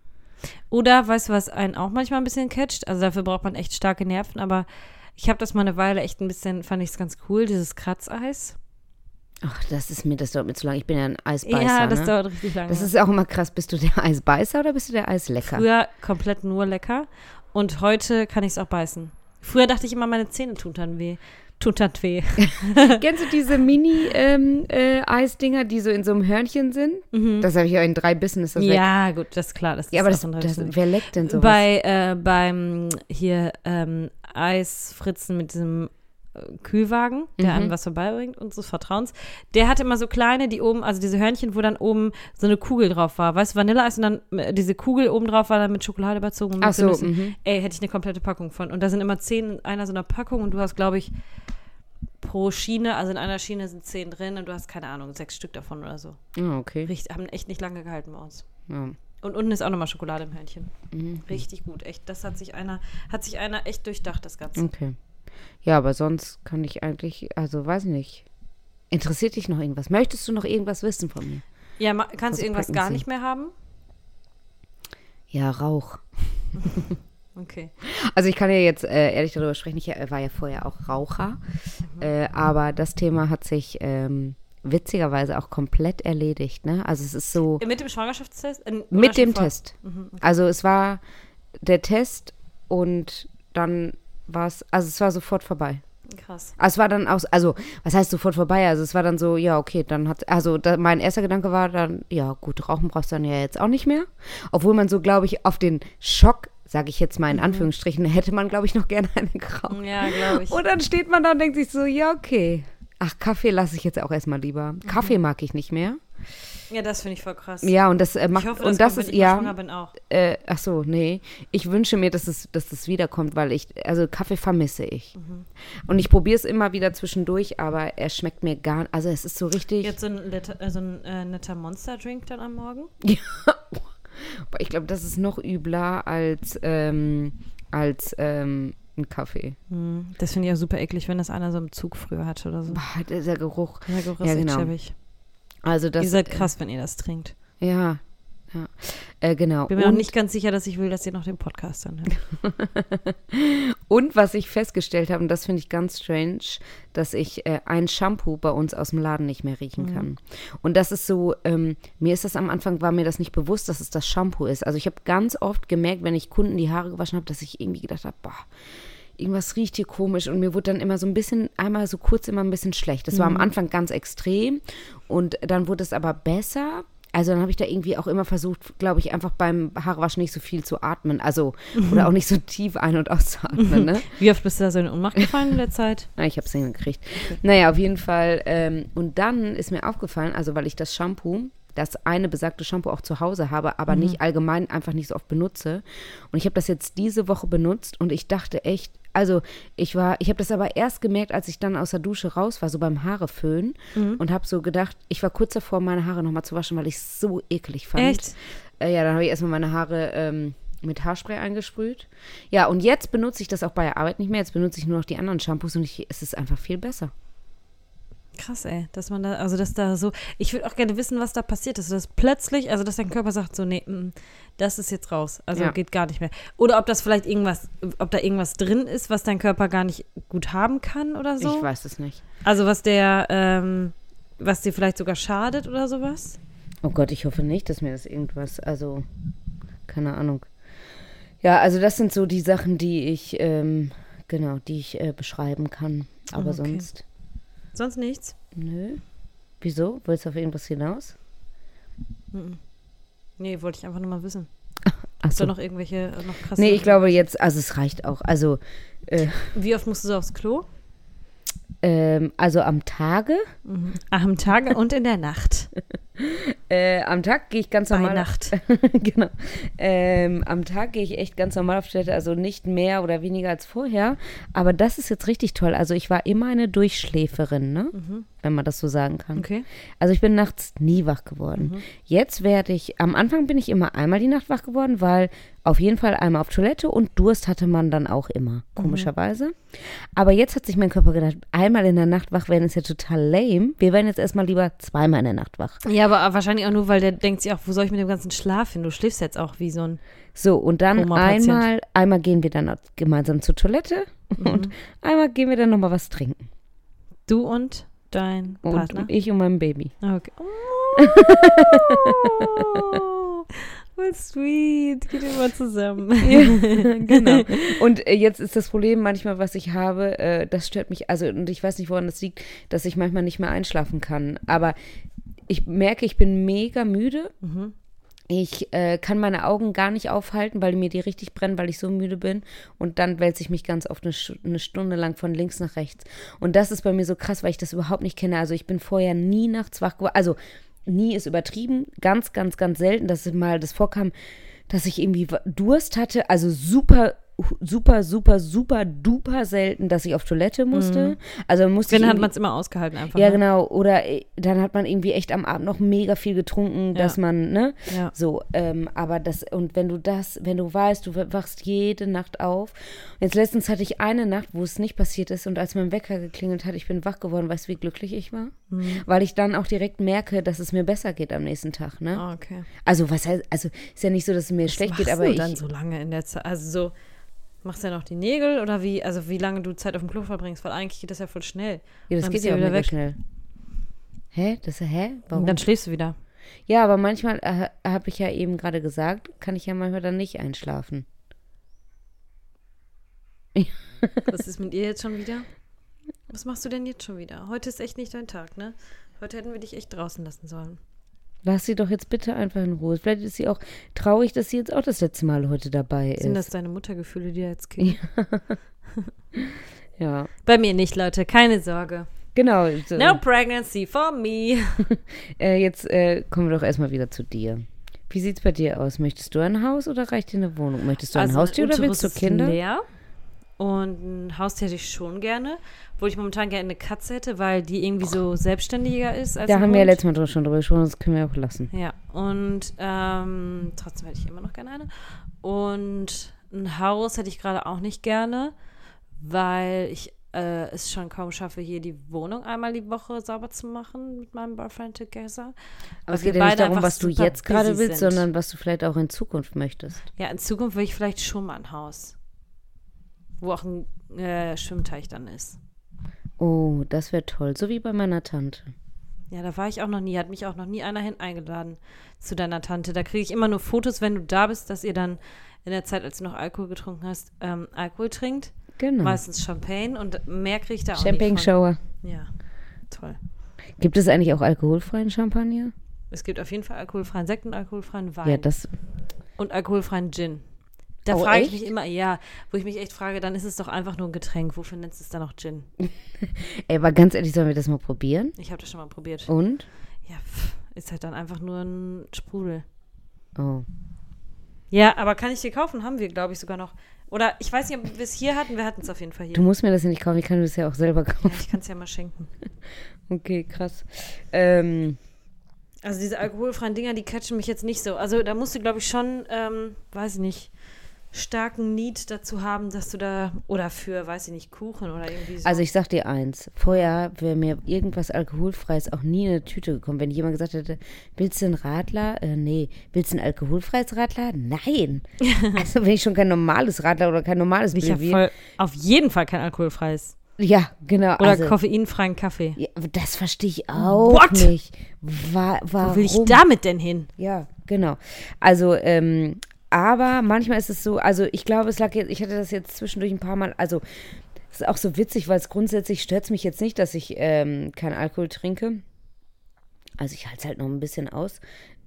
Oder, weißt du, was einen auch manchmal ein bisschen catcht? Also dafür braucht man echt starke Nerven, aber ich habe das mal eine Weile echt ein bisschen, fand ich es ganz cool, dieses Kratzeis. Ach, das ist mir, das dauert mir zu lange. Ich bin ja ein Eisbeißer, Ja, das ne? dauert richtig lange. Das ist auch immer krass. Bist du der Eisbeißer oder bist du der Eislecker? Früher komplett nur lecker und heute kann ich es auch beißen. Früher dachte ich immer, meine Zähne tun dann weh. Tut dann weh. Kennst du diese Mini-Eisdinger, die so in so einem Hörnchen sind? Das habe ich ja in drei Bissen, ist das weg. Ja, gut, das ist klar. Das Ja, aber ist das, auch ein das, Dreiviertel. wer leckt denn sowas? Bei, äh, beim hier ähm, Eisfritzen mit diesem äh, Kühlwagen, der Mhm. einem was vorbeibringt, unseres Vertrauens, der hatte immer so kleine, die oben, also diese Hörnchen, wo dann oben so eine Kugel drauf war. Weißt du, Vanilleeis und dann äh, diese Kugel oben draff war dann mit Schokolade überzogen. Und mit Ach so, Nüssen. mhm. Ey, hätte ich eine komplette Packung von. Und da sind immer zehn in einer so einer Packung und du hast, glaube ich, pro Schiene, also in einer Schiene sind zehn drin und du hast, keine Ahnung, sechs Stück davon oder so. Ah, okay. Richtig, haben echt nicht lange gehalten bei uns. Ja. Und unten ist auch nochmal Schokolade im Hörnchen. Mhm. Richtig gut, echt. Das hat sich einer, hat sich einer echt durchdacht, das Ganze. Okay. Ja, aber sonst kann ich eigentlich, also weiß nicht. Interessiert dich noch irgendwas? Möchtest du noch irgendwas wissen von mir? Ja, ma- kannst Also du irgendwas Pregnancy. gar nicht mehr haben? Ja, Rauch. Okay. Also ich kann ja jetzt äh, ehrlich darüber sprechen, ich äh, war ja vorher auch Raucher, äh, aber das Thema hat sich ähm, witzigerweise auch komplett erledigt, ne? Also es ist so, Mit dem Schwangerschaftstest? Äh, oder mit schon dem vor- Test. Mhm, okay. Also es war der Test und dann war es, also es war sofort vorbei. Krass. Also es war dann aus, also was heißt sofort vorbei? Also es war dann so, ja okay, dann hat, also da, mein erster Gedanke war dann, ja gut, rauchen brauchst du dann ja jetzt auch nicht mehr. Obwohl man so, glaube ich, auf den Schock, sage ich jetzt mal in Anführungsstrichen, hätte man, glaube ich, noch gerne eine geraucht. Ja, glaube ich. Und dann steht man da und denkt sich so, ja okay. Ach, Kaffee lasse ich jetzt auch erstmal lieber. Mhm. Kaffee mag ich nicht mehr. Ja, das finde ich voll krass. Ja, und das äh, macht, ich hoffe, und das, das kommt, ist, wenn ich ja, schwanger bin auch. Äh, ach so, nee. Ich wünsche mir, dass es, dass das wiederkommt, weil ich, also Kaffee vermisse ich. Mhm. Und ich probiere es immer wieder zwischendurch, aber er schmeckt mir gar, also es ist so richtig. Jetzt so ein, Liter, äh, so ein äh, netter Monster-Drink dann am Morgen? Ja. Aber ich glaube, das ist noch übler als, ähm, als, ähm, ein Kaffee. Hm, das finde ich auch super eklig, wenn das einer so im Zug früher hatte oder so. Boah, dieser Geruch. Der Geruch ja, ist genau. echt schäbig. Also das, ihr seid krass, wenn ihr das trinkt. Ja, ja. Äh, genau. Bin mir und, auch nicht ganz sicher, dass ich will, dass ihr noch den Podcast dann hört. Und was ich festgestellt habe, und das finde ich ganz strange, dass ich äh, ein Shampoo bei uns aus dem Laden nicht mehr riechen kann. Mhm. Und das ist so, ähm, mir ist das am Anfang, war mir das nicht bewusst, dass es das Shampoo ist. Also ich habe ganz oft gemerkt, wenn ich Kunden die Haare gewaschen habe, dass ich irgendwie gedacht habe, boah, irgendwas riecht hier komisch und mir wurde dann immer so ein bisschen, einmal so kurz immer ein bisschen schlecht. Das mhm. war am Anfang ganz extrem und dann wurde es aber besser. Also dann habe ich da irgendwie auch immer versucht, glaube ich, einfach beim Haarewaschen nicht so viel zu atmen. Also, oder auch nicht so tief ein- und auszuatmen, ne? Wie oft bist du da so in Ohnmacht gefallen in der Zeit? Na, ich habe es hingekriegt. Okay. Naja, auf jeden Fall. Ähm, und dann ist mir aufgefallen, also weil ich das Shampoo, das eine besagte Shampoo auch zu Hause habe, aber mhm. nicht allgemein, einfach nicht so oft benutze. Und ich habe das jetzt diese Woche benutzt und ich dachte echt, also ich war, ich habe das aber erst gemerkt, als ich dann aus der Dusche raus war, so beim Haareföhn mhm. und habe so gedacht, ich war kurz davor, meine Haare nochmal zu waschen, weil ich es so eklig fand. Echt? Äh, ja, dann habe ich erstmal meine Haare ähm, mit Haarspray eingesprüht. Ja, und jetzt benutze ich das auch bei der Arbeit nicht mehr, jetzt benutze ich nur noch die anderen Shampoos und ich, es ist einfach viel besser. Krass, ey, dass man da, also dass da so, ich würde auch gerne wissen, was da passiert ist, dass plötzlich, also dass dein Körper sagt so, nee, m, das ist jetzt raus, also ja. geht gar nicht mehr. Oder ob das vielleicht irgendwas, ob da irgendwas drin ist, was dein Körper gar nicht gut haben kann oder so. Ich weiß es nicht. Also was der, ähm, was dir vielleicht sogar schadet oder sowas. Oh Gott, ich hoffe nicht, dass mir das irgendwas, also, keine Ahnung. Ja, also das sind so die Sachen, die ich, ähm, genau, die ich äh, beschreiben kann, aber okay. sonst... Sonst nichts? Nö. Wieso? Wolltest du auf irgendwas hinaus? Mhm. Nee, wollte ich einfach nur mal wissen. Ach Hast so. du noch irgendwelche, noch krasse... Nee, ich glaube jetzt, also es reicht auch. Also, äh, wie oft musst du so aufs Klo? Ähm, also am Tage. Mhm. Ach, am Tage und in der Nacht. Äh, am Tag gehe ich ganz Bei normal. Nacht. Genau. Ähm, am Tag gehe ich echt ganz normal auf Toilette, also nicht mehr oder weniger als vorher. Aber das ist jetzt richtig toll. Also ich war immer eine Durchschläferin, ne? Mhm. Wenn man das so sagen kann. Okay. Also ich bin nachts nie wach geworden. Mhm. Jetzt werde ich, am Anfang bin ich immer einmal die Nacht wach geworden, weil auf jeden Fall einmal auf Toilette und Durst hatte man dann auch immer, komischerweise. Mhm. Aber jetzt hat sich mein Körper gedacht, einmal in der Nacht wach werden ist ja total lame. Wir werden jetzt erstmal lieber zweimal in der Nacht wach. Ja, aber wahrscheinlich auch nur, weil der denkt sich auch, wo soll ich mit dem ganzen Schlaf hin? Du schläfst jetzt auch wie so ein So, und dann Koma-Patient. einmal, einmal gehen wir dann gemeinsam zur Toilette Mhm. und einmal gehen wir dann nochmal was trinken. Du und dein Und Partner? ich und mein Baby. Okay. Oh, voll sweet. Geht immer zusammen. Ja, genau. Und äh, jetzt ist das Problem manchmal, was ich habe, äh, das stört mich, also und ich weiß nicht, woran das liegt, dass ich manchmal nicht mehr einschlafen kann. Aber ich merke, ich bin mega müde. Mhm. Ich äh, kann meine Augen gar nicht aufhalten, weil mir die richtig brennen, weil ich so müde bin. Und dann wälze ich mich ganz oft eine, eine Stunde lang von links nach rechts. Und das ist bei mir so krass, weil ich das überhaupt nicht kenne. Also ich bin vorher nie nachts wach geworden. Also nie ist übertrieben. Ganz, ganz, ganz selten, dass mal das vorkam, dass ich irgendwie Durst hatte. Also super, super, super, super duper selten, dass ich auf Toilette musste. Mhm. Also musste Wenn ich hat man es immer ausgehalten einfach. Ja, ne? genau. Oder äh, dann hat man irgendwie echt am Abend noch mega viel getrunken, dass Ja. man, ne? Ja. So, ähm, aber das, und wenn du das, wenn du weißt, du wachst jede Nacht auf. Und jetzt letztens hatte ich eine Nacht, wo es nicht passiert ist und als mein Wecker geklingelt hat, ich bin wach geworden, weißt du, wie glücklich ich war? Mhm. Weil ich dann auch direkt merke, dass es mir besser geht am nächsten Tag, ne? Ah, okay. Also, was heißt, also ist ja nicht so, dass es mir Was schlecht machst geht, aber du ich. dann so lange in der Zeit? Also so, machst du ja noch die Nägel oder wie, also wie lange du Zeit auf dem Klo verbringst? Weil eigentlich geht das ja voll schnell. Ja, das Dann geht bist du ja auch wieder mega weg. schnell. Hä? Das, hä? Warum? Und dann schläfst du wieder. Ja, aber manchmal, äh, habe ich ja eben gerade gesagt, kann ich ja manchmal dann nicht einschlafen. Was ist mit ihr jetzt schon wieder? Was machst du denn jetzt schon wieder? Heute ist echt nicht dein Tag, ne? Heute hätten wir dich echt draußen lassen sollen. Lass sie doch jetzt bitte einfach in Ruhe. Vielleicht ist sie auch traurig, dass sie jetzt auch das letzte Mal heute dabei ist. Sind das deine Muttergefühle, die da jetzt kriegen? Ja. Bei mir nicht, Leute. Keine Sorge. Genau. So. No pregnancy for me. äh, jetzt äh, kommen wir doch erstmal wieder zu dir. Wie sieht's bei dir aus? Möchtest du ein Haus oder reicht dir eine Wohnung? Möchtest du ein Also Haustier mein oder willst du Uterus ist Kinder? leer. Und ein Haustier hätte ich schon gerne. Obwohl ich momentan gerne eine Katze hätte, weil die irgendwie so selbstständiger ist als Da ein haben wir ja Hund. letztes Mal drüber- schon drüber gesprochen, das können wir auch lassen. Ja, und ähm, trotzdem hätte ich immer noch gerne eine. Und ein Haus hätte ich gerade auch nicht gerne, weil ich äh, es schon kaum schaffe, hier die Wohnung einmal die Woche sauber zu machen mit meinem Boyfriend together. Aber es wir geht ja nicht beide darum, einfach was du super jetzt gerade busy willst, sind. sondern was du vielleicht auch in Zukunft möchtest. Ja, in Zukunft will ich vielleicht schon mal ein Haus, wo auch ein äh, Schwimmteich dann ist. Oh, das wäre toll. So wie bei meiner Tante. Ja, da war ich auch noch nie, hat mich auch noch nie einer hin eingeladen zu deiner Tante. Da kriege ich immer nur Fotos, wenn du da bist, dass ihr dann in der Zeit, als du noch Alkohol getrunken hast, ähm, Alkohol trinkt. Genau. Meistens Champagne und mehr kriege ich da auch nicht Champagne von. Shower. Ja, toll. Gibt es eigentlich auch alkoholfreien Champagner? Es gibt auf jeden Fall alkoholfreien Sekt und alkoholfreien Wein. Ja, das. Und alkoholfreien Gin. Da Oh, frage ich echt? mich immer, ja, wo ich mich echt frage, dann ist es doch einfach nur ein Getränk. Wofür nennst du es dann noch Gin? Ey, aber ganz ehrlich, sollen wir das mal probieren? Ich habe das schon mal probiert. Und? Ja, pff, ist halt dann einfach nur ein Sprudel. Oh. Ja, aber kann ich dir kaufen? Haben wir, glaube ich, sogar noch. Oder ich weiß nicht, ob wir es hier hatten. Wir hatten es auf jeden Fall hier. Du musst mir das ja nicht kaufen, ich kann das ja auch selber Ja, kaufen. ich kann es ja mal schenken. Okay, krass. Ähm, Also diese alkoholfreien Dinger, die catchen mich jetzt nicht so. Also da musst du, glaube ich, schon, ähm, weiß ich nicht, starken Need dazu haben, dass du da, oder für, weiß ich nicht, Kuchen oder irgendwie so. also ich sag dir eins, vorher wäre mir irgendwas Alkoholfreies auch nie in eine Tüte gekommen. Wenn jemand gesagt hätte, willst du einen Radler? Äh, nee. Willst du ein alkoholfreies Radler? Nein. Also wenn ich schon kein normales Radler oder kein normales ich habe Bier. voll, auf jeden Fall kein alkoholfreies. Ja, genau. Oder also, koffeinfreien Kaffee. ja, das verstehe ich auch What? nicht. Wa warum? Wo will ich damit denn hin? Ja, genau. Also, ähm, aber manchmal ist es so, also ich glaube, es lag jetzt, ich hatte das jetzt zwischendurch ein paar Mal, also es ist auch so witzig, weil es grundsätzlich stört es mich jetzt nicht, dass ich ähm, keinen Alkohol trinke. Also ich halte es halt noch ein bisschen aus.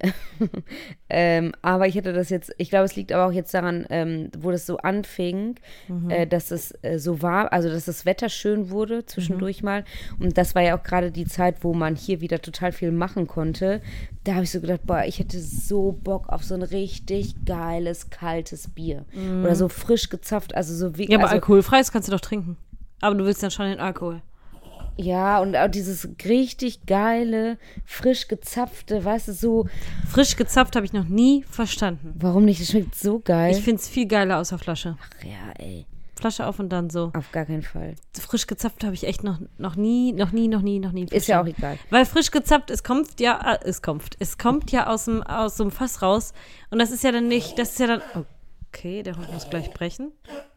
ähm, aber ich hatte das jetzt, ich glaube, es liegt aber auch jetzt daran, ähm, wo das so anfing, Mhm. äh, dass es äh, so war, also dass das Wetter schön wurde zwischendurch Mhm. mal. Und das war ja auch gerade die Zeit, wo man hier wieder total viel machen konnte. Da habe ich so gedacht, boah, ich hätte so Bock auf so ein richtig geiles, kaltes Bier. Oder so frisch gezapft, also so wie. Mhm. Ja, aber also, alkoholfreies kannst du doch trinken. Aber du willst dann schon den Alkohol. ja, und auch dieses richtig geile, frisch gezapfte, weißt du, so, Frisch gezapft habe ich noch nie verstanden. warum nicht? Das schmeckt so geil. Ich finde es viel geiler aus der Flasche. Ach ja, ey, Flasche auf und dann so. auf gar keinen Fall. Frisch gezapft habe ich echt noch, noch nie, noch nie, noch nie, noch nie Ist ja auch verstanden. egal. Weil frisch gezapft, es kommt ja, äh, es kommt, es kommt ja aus dem, aus so einem Fass raus. Und das ist ja dann nicht, das ist ja dann, okay, der Hund muss gleich brechen.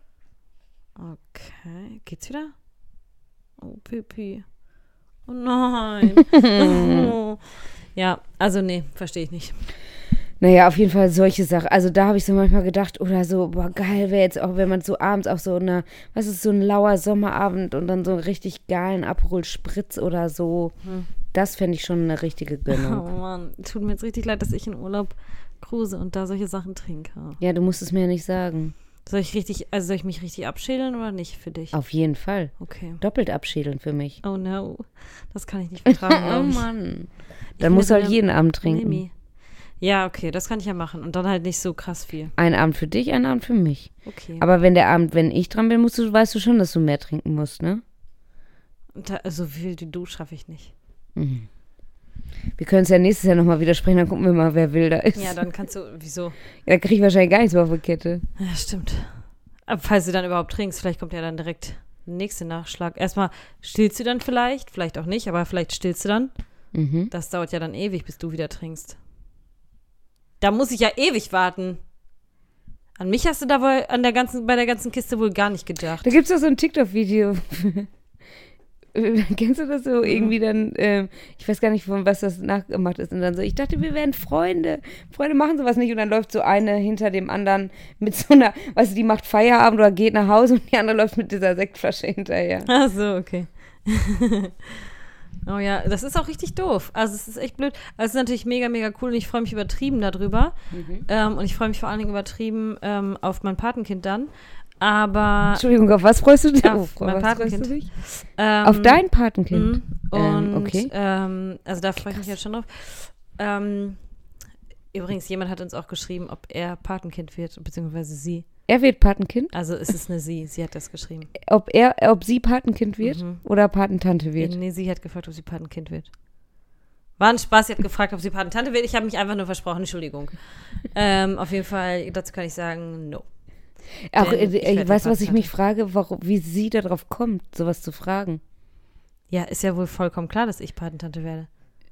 Okay, geht's wieder? Oh, Pipi. Oh nein. Oh. Ja, also nee, verstehe ich nicht. Naja, auf jeden Fall solche Sachen. Also da habe ich so manchmal gedacht, oder so, boah, geil wäre jetzt auch, wenn man so abends auf so einer, was ist so ein lauer Sommerabend und dann so einen richtig geilen Aperol Spritz oder so. Hm. Das fände ich schon eine richtige Oh Gönnung. Mann, tut mir jetzt richtig leid, dass ich in Urlaub cruise und da solche Sachen trinke. Ja, du musst es mir ja nicht sagen. Soll ich richtig, also soll ich mich richtig abschädeln oder nicht für dich? Auf jeden Fall. Okay. Doppelt abschädeln für mich. Oh no, das kann ich nicht vertragen, Oh glaub ich. Mann. Ich Dann bin musst du so halt eine jeden Abend trinken. Mimi. Ja, okay, das kann ich ja machen. Und dann halt nicht so krass viel. Ein Abend für dich, ein Abend für mich. Okay. Aber wenn der Abend, wenn ich dran bin, musst du, weißt du schon, dass du mehr trinken musst, ne? Und da, so viel wie du schaffe ich nicht. Mhm. Wir können es ja nächstes Jahr nochmal widersprechen, dann gucken wir mal, wer wilder ist. Ja, dann kannst du, wieso? Ja, da kriege ich wahrscheinlich gar nichts mehr auf die Kette. Ja, stimmt. Aber falls du dann überhaupt trinkst, vielleicht kommt ja dann direkt der nächste Nachschlag. Erstmal stillst du dann vielleicht, vielleicht auch nicht, aber vielleicht stillst du dann. Mhm. Das dauert ja dann ewig, bis du wieder trinkst. Da muss ich ja ewig warten. An mich hast du da wohl an der ganzen, bei der ganzen Kiste wohl gar nicht gedacht. Da gibt es doch so ein TikTok-Video. Kennst du das so? Irgendwie dann, ähm, ich weiß gar nicht, von was das nachgemacht ist. Und dann so, ich dachte, wir wären Freunde. Freunde machen sowas nicht. Und dann läuft so eine hinter dem anderen mit so einer, weißt du, die macht Feierabend oder geht nach Hause und die andere läuft mit dieser Sektflasche hinterher. Ach so, okay. Oh ja, das ist auch richtig doof. Also es ist echt blöd. Also es ist natürlich mega, mega cool und ich freue mich übertrieben darüber. Mhm. Ähm, und ich freue mich vor allen Dingen übertrieben ähm, auf mein Patenkind dann. Aber Entschuldigung, auf was freust du dich? Auf Oh, mein was freust Patenkind. du dich? ähm, Auf dein Patenkind? Mhm. Und Ähm, okay. ähm, also da freue ich mich jetzt schon drauf. Ähm, übrigens, jemand hat uns auch geschrieben, ob er Patenkind wird, beziehungsweise sie. Er wird Patenkind? Also es ist eine sie, sie hat das geschrieben. Ob er, ob sie Patenkind wird Mhm. oder Patentante wird? Nee, sie hat gefragt, ob sie Patenkind wird. War ein Spaß, sie hat gefragt, ob sie Patentante wird. Ich habe mich einfach nur versprochen, Entschuldigung. ähm, auf jeden Fall, dazu kann ich sagen, no. Auch, Denn äh, ich äh, werd weißt du, die was ich mich Patentante. frage, warum, wie sie darauf kommt, sowas zu fragen? Ja, ist ja wohl vollkommen klar, dass ich Patentante werde.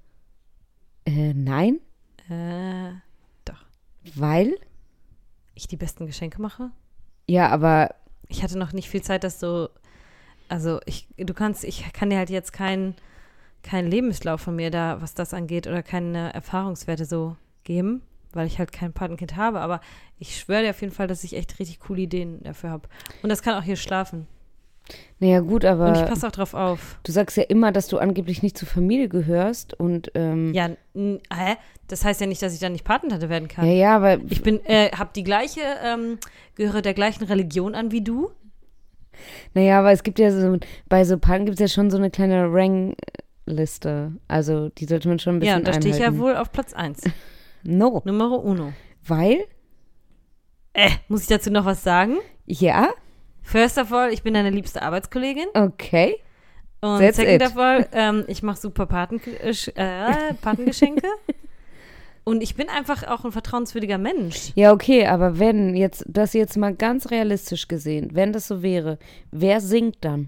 Äh, nein, Äh, doch. weil? Ich die besten Geschenke mache? Ja, aber Ich hatte noch nicht viel Zeit, das so, also ich, du kannst, ich kann dir halt jetzt keinen keinen Lebenslauf von mir da, was das angeht, oder keine Erfahrungswerte so geben, weil ich halt kein Patenkind habe, aber ich schwöre dir auf jeden Fall, dass ich echt richtig coole Ideen dafür habe. Und das kann auch hier schlafen. naja gut, Und ich aber passe auch drauf auf. du sagst ja immer, dass du angeblich nicht zur Familie gehörst und ähm, Ja, n- hä? Das heißt ja nicht, dass ich dann nicht Patentante werden kann. ja, ja, aber Ich bin, äh, hab die gleiche, ähm, gehöre der gleichen Religion an wie du. naja, aber es gibt ja so, bei so Paten gibt es ja schon so eine kleine Rangliste. Also die sollte man schon ein bisschen Ja, und da stehe ich ja einhalten. wohl auf Platz eins. No, Numero uno. weil, Äh, muss ich dazu noch was sagen? ja, First of all, ich bin deine liebste Arbeitskollegin. okay, Und That's second it. of all, ähm, ich mache super Paten, äh, äh, Patengeschenke. Und ich bin einfach auch ein vertrauenswürdiger Mensch. ja, okay, aber wenn jetzt, das jetzt mal ganz realistisch gesehen, wenn das so wäre, wer singt dann?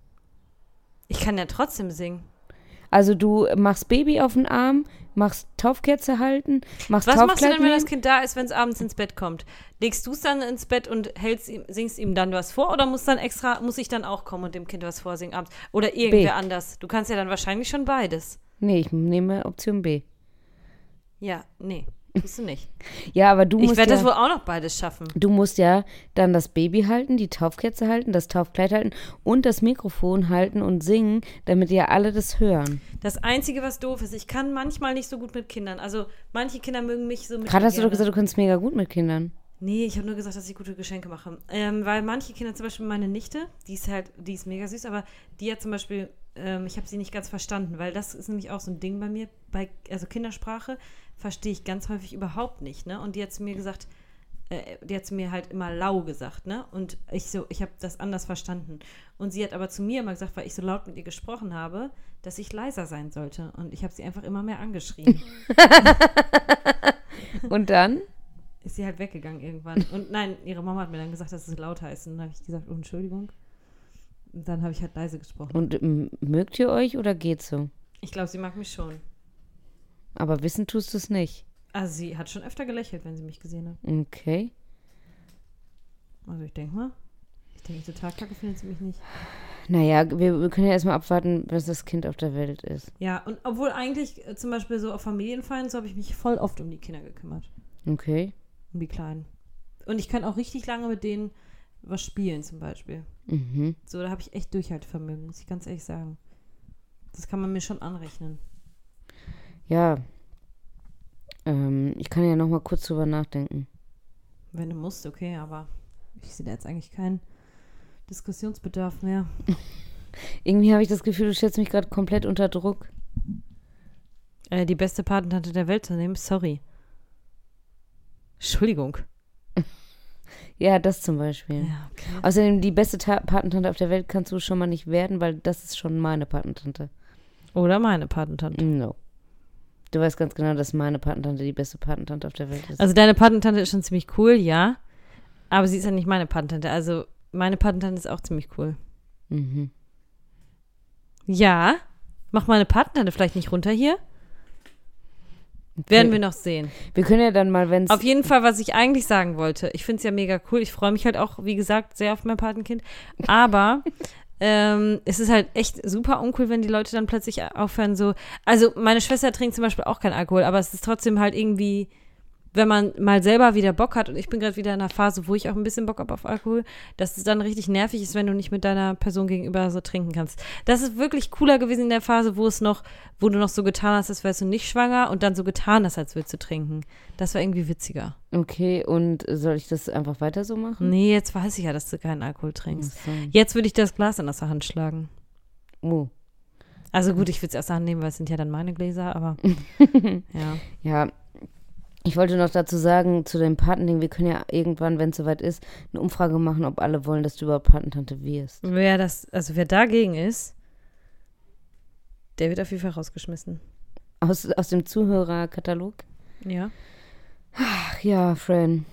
Ich kann ja trotzdem singen. Also du machst Baby auf den Arm, machst Taufkerze halten, machst Was machst du Taufkleid denn, wenn das nehmen? Kind da ist, wenn es abends ins Bett kommt? Legst du es dann ins Bett und hältst ihm, singst ihm dann was vor oder muss dann extra, muss ich dann auch kommen und dem Kind was vorsingen abends? Oder irgendwer anders? Du kannst ja dann wahrscheinlich schon beides. Nee, ich nehme Option B. Ja, nee, tust du nicht. Ja, aber du Ich musst werde ja, das wohl auch noch beides schaffen. du musst ja dann das Baby halten, die Taufkerze halten, das Taufkleid halten und das Mikrofon halten und singen, damit ja alle das hören. Das Einzige, was doof ist, ich kann manchmal nicht so gut mit Kindern. Also manche Kinder mögen mich so mit. Gerade hast du doch gesagt, du kannst mega gut mit Kindern. Nee, ich habe nur gesagt, dass ich gute Geschenke mache. Ähm, weil manche Kinder, zum Beispiel meine Nichte, die ist halt, die ist mega süß, aber die hat zum Beispiel, ähm, ich habe sie nicht ganz verstanden, weil das ist nämlich auch so ein Ding bei mir, bei, also Kindersprache verstehe ich ganz häufig überhaupt nicht, ne? Und die hat zu mir gesagt, äh, die hat zu mir halt immer lau gesagt, ne? Und ich so, ich habe das anders verstanden. Und sie hat aber zu mir immer gesagt, weil ich so laut mit ihr gesprochen habe, dass ich leiser sein sollte. Und ich habe sie einfach immer mehr angeschrien. Und dann? Ist sie halt weggegangen irgendwann. Und nein, ihre Mama hat mir dann gesagt, dass es laut heißt. Und dann habe ich gesagt, oh, Entschuldigung. Und dann habe ich halt leise gesprochen. Und ähm, mögt ihr euch oder geht's so? Ich glaube, sie mag mich schon. Aber wissen tust du es nicht. Also sie hat schon öfter gelächelt, wenn sie mich gesehen hat. Okay. Also ich denke mal. Ich denke, total kacke findet sie mich nicht. Naja, wir, wir können ja erstmal abwarten, bis das Kind auf der Welt ist. Ja, und obwohl eigentlich äh, zum Beispiel so auf Familienfeiern, so habe ich mich voll oft um die Kinder gekümmert. Okay. Um die Kleinen. Und ich kann auch richtig lange mit denen was spielen zum Beispiel. Mhm. So, da habe ich echt Durchhaltevermögen, muss ich ganz ehrlich sagen. Das kann man mir schon anrechnen. Ja. Ähm, ich kann ja noch mal kurz drüber nachdenken. Wenn du musst, okay, aber ich sehe da jetzt eigentlich keinen Diskussionsbedarf mehr. Irgendwie habe ich das Gefühl, du stellst mich gerade komplett unter Druck. Äh, die beste Patentante der Welt zu nehmen, sorry. Entschuldigung. Ja, das zum Beispiel. Ja, okay. Außerdem, die beste Ta- Patentante auf der Welt kannst du schon mal nicht werden, weil das ist schon meine Patentante. Oder meine Patentante. No. Du weißt ganz genau, dass meine Patentante die beste Patentante auf der Welt ist. Also deine Patentante ist schon ziemlich cool, ja. Aber sie ist ja nicht meine Patentante. Also meine Patentante ist auch ziemlich cool. Mhm. Ja. Mach meine Patentante vielleicht nicht runter hier. Werden wir noch sehen. Wir können ja dann mal, wenn es... Auf jeden Fall, was ich eigentlich sagen wollte. Ich finde es ja mega cool. Ich freue mich halt auch, wie gesagt, sehr auf mein Patenkind. Aber ähm, es ist halt echt super uncool, wenn die Leute dann plötzlich aufhören so. Also meine Schwester trinkt zum Beispiel auch keinen Alkohol, aber es ist trotzdem halt irgendwie wenn man mal selber wieder Bock hat, und ich bin gerade wieder in einer Phase, wo ich auch ein bisschen Bock habe auf Alkohol, dass es dann richtig nervig ist, wenn du nicht mit deiner Person gegenüber so trinken kannst. Das ist wirklich cooler gewesen in der Phase, wo es noch, wo du noch so getan hast, als wärst du nicht schwanger und dann so getan hast, als würdest du trinken. Das war irgendwie witziger. Okay, und soll ich das einfach weiter so machen? Nee, jetzt weiß ich ja, dass du keinen Alkohol trinkst. Ach so. Jetzt würde ich das Glas in aus der Hand schlagen. Oh. Also gut, ich würde es erst annehmen, weil es sind ja dann meine Gläser, aber ja. Ja, ich wollte noch dazu sagen, zu deinem Patending, wir können ja irgendwann, wenn es soweit ist, eine Umfrage machen, ob alle wollen, dass du überhaupt Patentante wirst. Wer das, also wer dagegen ist, der wird auf jeden Fall rausgeschmissen. Aus, aus dem Zuhörerkatalog? Ja. Ach ja, Fran.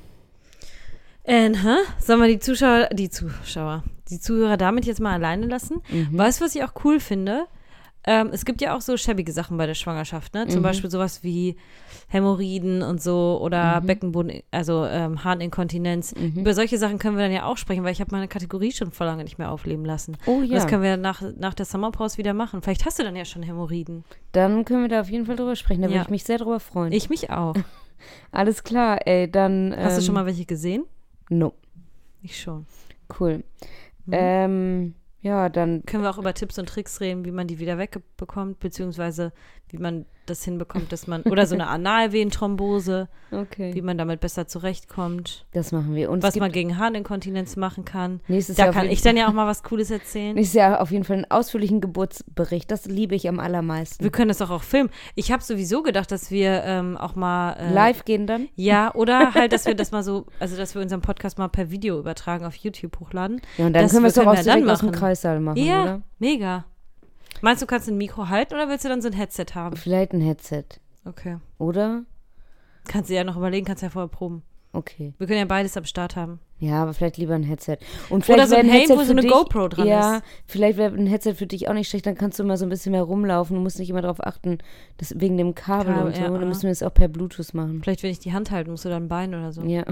And, hä? Sollen wir die Zuschauer, die Zuschauer, die Zuhörer damit jetzt mal alleine lassen? Mhm. Weißt du, was ich auch cool finde? Ähm, es gibt ja auch so schäbige Sachen bei der Schwangerschaft, ne? Zum Mhm. Beispiel sowas wie Hämorrhoiden und so oder Mhm. Beckenboden, also ähm, Harninkontinenz. Mhm. Über solche Sachen können wir dann ja auch sprechen, weil ich habe meine Kategorie schon vor lange nicht mehr aufleben lassen. Oh Und ja, das können wir nach, nach der Sommerpause wieder machen. Vielleicht hast du dann ja schon Hämorrhoiden. dann können wir da auf jeden Fall drüber sprechen. Da Ja. würde ich mich sehr drüber freuen. Ich mich auch. Alles klar, ey, dann. Hast du ähm, schon mal welche gesehen? No, Ich schon. cool. Mhm. Ähm, ja, dann. Können wir auch über Tipps und Tricks reden, wie man die wieder wegbekommt, beziehungsweise wie man das hinbekommt, dass man, oder so eine Analvenenthrombose, Okay. wie man damit besser zurechtkommt, Das machen wir. Und es was gibt man gegen Harninkontinenz machen kann. nächstes Da Jahr auf kann jeden ich dann ja auch mal was Cooles erzählen. Nächstes Jahr auf jeden Fall einen ausführlichen Geburtsbericht. Das liebe ich am allermeisten. Wir können das auch, auch filmen. Ich habe sowieso gedacht, dass wir ähm, auch mal äh, Live gehen dann? Ja, oder halt, dass wir das mal so, also dass wir unseren Podcast mal per Video übertragen, auf YouTube hochladen. Ja, und dann Das können wir es doch können auch wir dann direkt aus dem machen. Kreissaal machen, Ja, oder? mega. Meinst du, kannst du ein Mikro halten oder willst du dann so ein Headset haben? Vielleicht ein Headset, Okay. oder? Kannst du ja noch überlegen, kannst ja vorher proben. Okay. Wir können ja beides am Start haben. Ja, aber vielleicht lieber ein Headset. Und Oder vielleicht so wäre ein Helm, wo so für eine dich, GoPro dran ja, ist. vielleicht wäre ein Headset für dich auch nicht schlecht. Dann kannst du mal so ein bisschen mehr rumlaufen. Du musst nicht immer darauf achten, dass wegen dem Kabel, Kabel, und so. ja, Dann ah. müssen wir es auch per Bluetooth machen. Vielleicht, wenn ich die Hand halten, musst du dann ein Bein oder so. Ja.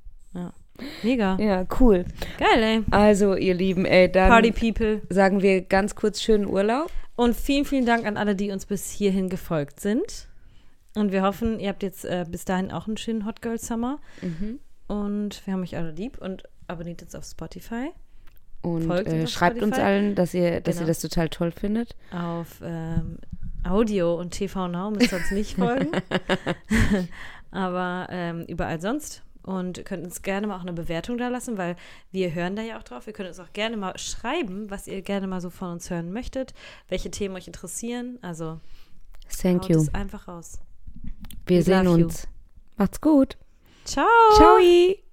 Mega. Ja, cool. Geil, ey. Also, ihr Lieben, ey, dann Party People. sagen wir ganz kurz schönen Urlaub. Und vielen, vielen Dank an alle, die uns bis hierhin gefolgt sind. Und wir hoffen, ihr habt jetzt äh, bis dahin auch einen schönen Hot Girl Summer. Mhm. Und wir haben euch alle lieb und abonniert uns auf Spotify. Und Folgt uns äh, auf schreibt uns Spotify. allen, dass ihr, dass Genau. ihr das total toll findet. Auf ähm, Audio und T V Now müsst ihr uns nicht folgen. Aber ähm, überall sonst. Und könnt uns gerne mal auch eine Bewertung da lassen, weil wir hören da ja auch drauf. Ihr könnt uns auch gerne mal schreiben, was ihr gerne mal so von uns hören möchtet, welche Themen euch interessieren. Also Thank haut you. es einfach raus. Wir We sehen love you. uns. Macht's gut. Ciao. Ciao.